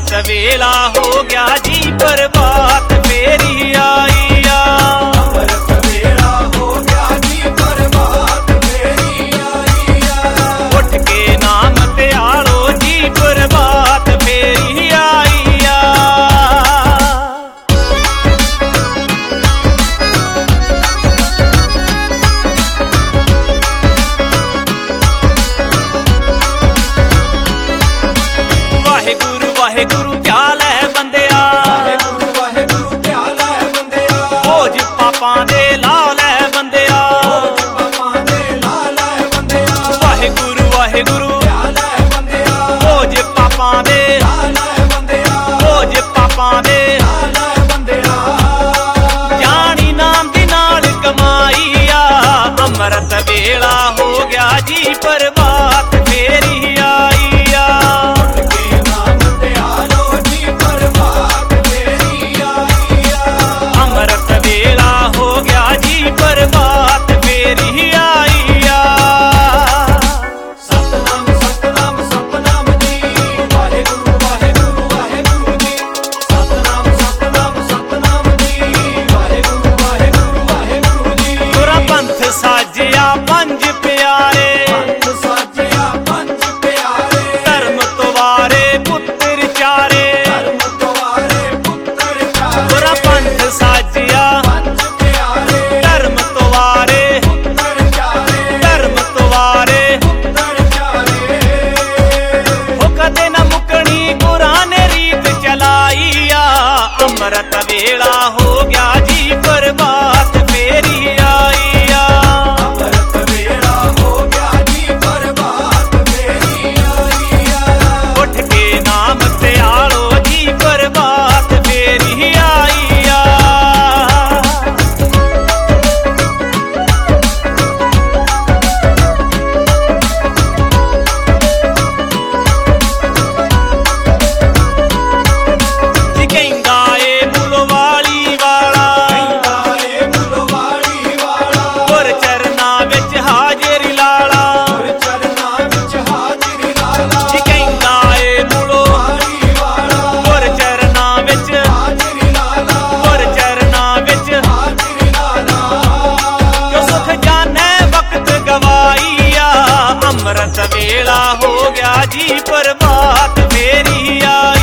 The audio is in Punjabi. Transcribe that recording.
ਅੰਮ੍ਰਿਤ ਵੇਲਾ ਹੋ ਗਿਆ ਜੀ ਪ੍ਰਭਾਤ ਫੇਰੀ ਆਈ ਆ। ਅੰਮ੍ਰਿਤ ਵੇਲਾ ਹੋ ਗਿਆ ਜੀ ਪ੍ਰਭਾਤ ਫੇਰੀ ਆਈ ਆ। ਉੱਠ ਕੇ ਨਾਮ ਧਿਆਲੋ ਜੀ ਪ੍ਰਭਾਤ ਫੇਰੀ ਆਈ ਆ। ਵਾਹਿਗੁਰੂ ਵਾਹਿਗੁਰੂ ਕਿਆ ਲੈ ਬੰਦਿਆ, ਵਾਹਿਗੁਰੂ ਵਾਹਿਗੁਰੂ ਕਿਆ ਲੈ ਬੰਦਿਆ। ਬੋਝ ਪਾਪਾਂ ਦੇ ਲਾ ਲੈ ਬੰਦਿਆ। ਪਾਪਾਂ ਦੇ ਲਾ ਲੈ ਬੰਦਿਆ। ਵਾਹਿਗੁਰੂ ਵਾਹਿਗੁਰੂ ਕਿਆ ਲੈ ਬੰਦਿਆ। ਬੋਝ ਪਾਪਾਂ ਦੇ ਲਾ ਲੈ ਬੰਦਿਆ। ਬੋਝ ਪਾਪਾਂ ਦੇ ਲਾ ਲੈ ਬੰਦਿਆ। ਜਾਣੀ ਨਾਮ ਦੀ ਨਾਲ ਕਮਾਈ ਆ। ਅੰਮ੍ਰਿਤ ਵੇਲਾ ਹੋ ਗਿਆ ਜੀ ਪ੍ਰਭਾਤ ਫੇਰੀ ਆਈ ਆ। ਕੇ ਨਾਮ ਧਿਆਲੋ ਜੀ ਪ੍ਰਭਾਤ ਫੇਰੀ ਆਈ ਆ। ਅੰਮ੍ਰਿਤ ਵੇਲਾ ਹੋ ਗਿਆ ਜੀ ਪ੍ਰਭਾਤ ਫੇਰੀ ਆਈ ਆ। ਸਤਨਾਮ ਸਤਨਾਮ ਸਤਨਾਮ ਜੀ। ਵਾਹਿਗੁਰੂ ਵਾਹਿਗੁਰੂ ਵਾਹਿਗੁਰੂ ਜੀ। ਸਤਨਾਮ ਸਤਨਾਮ ਸਤਨਾਮ ਜੀ। ਵਾਹਿਗੁਰੂ ਵਾਹਿਗੁਰੂ ਵਾਹਿਗੁਰੂ ਜੀ। ਗੁਰਾਂ ਪੰਥ ਸਾਜਿਆ ਪੰਜ ਪਿਆਰੇ, ਪੰਥ ਸਾਜਿਆ ਪੰਜ ਪਿਆਰੇ। ਧਰਮ ਤੁਵਾਰੇ ਪੁੱਤਰ ਚਾਰੇ। ਧਰਮ ਤੁਵਾਰੇ ਪੁੱਤਰ ਚਾਰੇ। ਗੁਰਾਂ ਪੰਥ ਸਾਜਿਆ ਪੰਜ ਪਿਆਰੇ। ਧਰਮ ਤੁਵਾਰੇ ਪੁੱਤਰ ਚਾਰੇ। ਧਰਮ ਤੁਵਾਰੇ। ਪੁੱਤਰ ਚਾਰੇ। ਹੋ ਕਦੇ ਨਾ ਮੁਕਣੀ ਗੁਰਾਂ ਨੇ ਰੀਤ ਚਲਾਈ ਆ। ਅੰਮ੍ਰਿਤ ਵੇਲਾ ਹੋ ਗਿਆ ਜੀ ਪ੍ਰਭਾਤ ਫੇਰੀ ਆਈ ਆ। ਅੰਮ੍ਰਿਤ ਵੇਲਾ ਹੋ ਗਿਆ ਜੀ ਪ੍ਰਭਾਤ ਫੇਰੀ ਆਈ ਆ। ਉੱਠ ਕੇ ਨਾਮ ਧਿਆਲੋ ਜੀ ਪ੍ਰਭਾਤ ਫੇਰੀ ਆਈ ਆ। ਜੀ ਕਹਿੰਦਾ ਏ ਮੁਲਵਾਲੀ ਵਾਲਾ, ਏ ਮੁਲਵਾੜੀ ਵਾਲਾ। ਗੁਰ ਚਰਨਾਂ ਵਿੱਚ ਹਾਜ਼ਰੀ ਲਾਲਾ। ਗੁਰ ਚਰਨਾਂ ਵਿੱਚ ਹਾਜ਼ਰੀ ਲਾਲਾ। ਜੀ ਕਹਿੰਦਾ ਏ ਵਾੜੀ ਵਾਲਾ। ਗੁਰ ਚਰਨਾਂ ਵਿੱਚ ਹਾਜ਼ਰੀ ਲਾਲਾ। ਗੁਰ ਚਰਨਾਂ ਵਿੱਚ ਹਾਜ਼ਰੀ ਲਾਲਾ। ਜੋ ਸੁਖ ਜਾਣੈ ਵਕਤ ਗਵਾਈ ਆ। ਅੰਮ੍ਰਿਤ ਵੇਲਾ ਹੋ ਗਿਆ ਜੀ ਪ੍ਰਭਾਤ ਫੇਰੀ ਆਈ